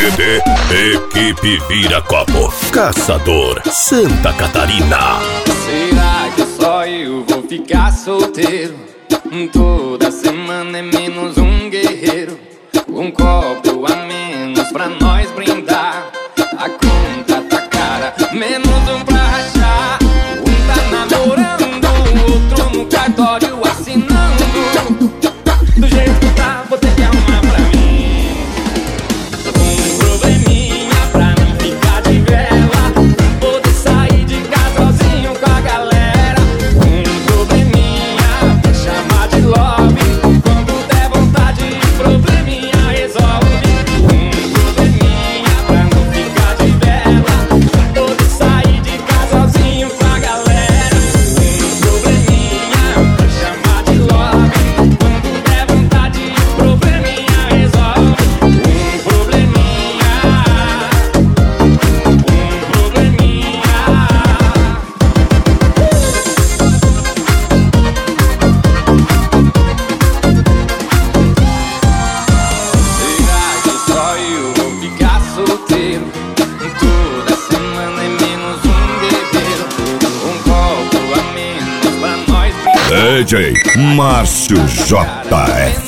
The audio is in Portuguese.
CD Equipe Vira-Copo Caçador Santa Catarina. Será que só eu vou ficar solteiro? Toda semana é menos um guerreiro. Um copo a menos pra nós brindar. A conta tá cara, menos um pra rachar. Um tá namorando, o outro no cartório assinando. Do jeito que tá, vou ter que arrumar pra mim um probleminha pra não ficar de vela. Poder sair de casa sozinho com a galera. Um probleminha pra chamar de lobby. Quando der vontade, probleminha resolve. Um probleminha pra não ficar de vela. Poder sair de casa sozinho com a galera. Um probleminha pra chamar de lobby. Quando der vontade, probleminha resolve. Um probleminha. Será que só eu vou ficar solteiro? Toda semana é menos um guerreiro. Um copo a menos pra nós. DJ Márcio JF.